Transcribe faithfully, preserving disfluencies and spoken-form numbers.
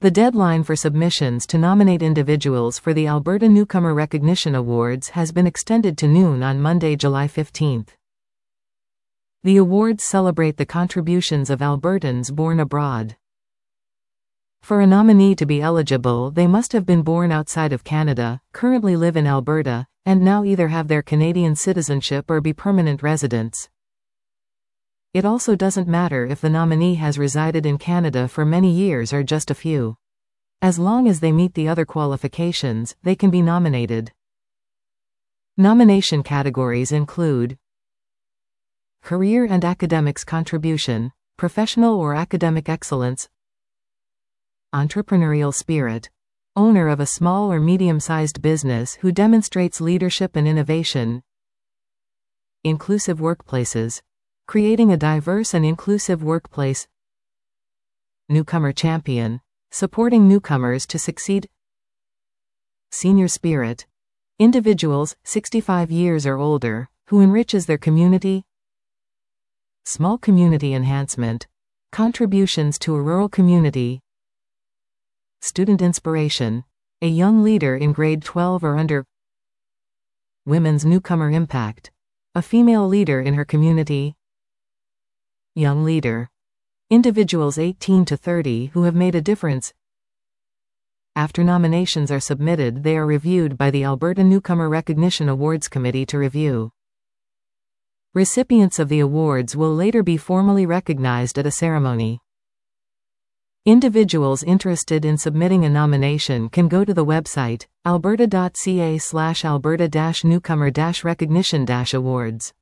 The deadline for submissions to nominate individuals for the Alberta Newcomer Recognition Awards has been extended to noon on Monday, July fifteenth. The awards celebrate the contributions of Albertans born abroad. For a nominee to be eligible, they must have been born outside of Canada, currently live in Alberta, and now either have their Canadian citizenship or be permanent residents. It also doesn't matter if the nominee has resided in Canada for many years or just a few. As long as they meet the other qualifications, they can be nominated. Nomination categories include career and academics contribution, professional or academic excellence, entrepreneurial spirit, owner of a small or medium-sized business who demonstrates leadership and innovation, inclusive workplaces, creating a diverse and inclusive workplace, newcomer champion, supporting newcomers to succeed, senior spirit, individuals sixty-five years or older, who enriches their community, small community enhancement, contributions to a rural community, student inspiration, a young leader in grade twelve or under, women's newcomer impact, a female leader in her community, young leader, individuals eighteen to thirty who have made a difference. After nominations are submitted, they are reviewed by the Alberta Newcomer Recognition Awards Committee to review. Recipients of the awards will later be formally recognized at a ceremony. Individuals interested in submitting a nomination can go to the website alberta dot c a slash alberta dash newcomer dash recognition dash awards.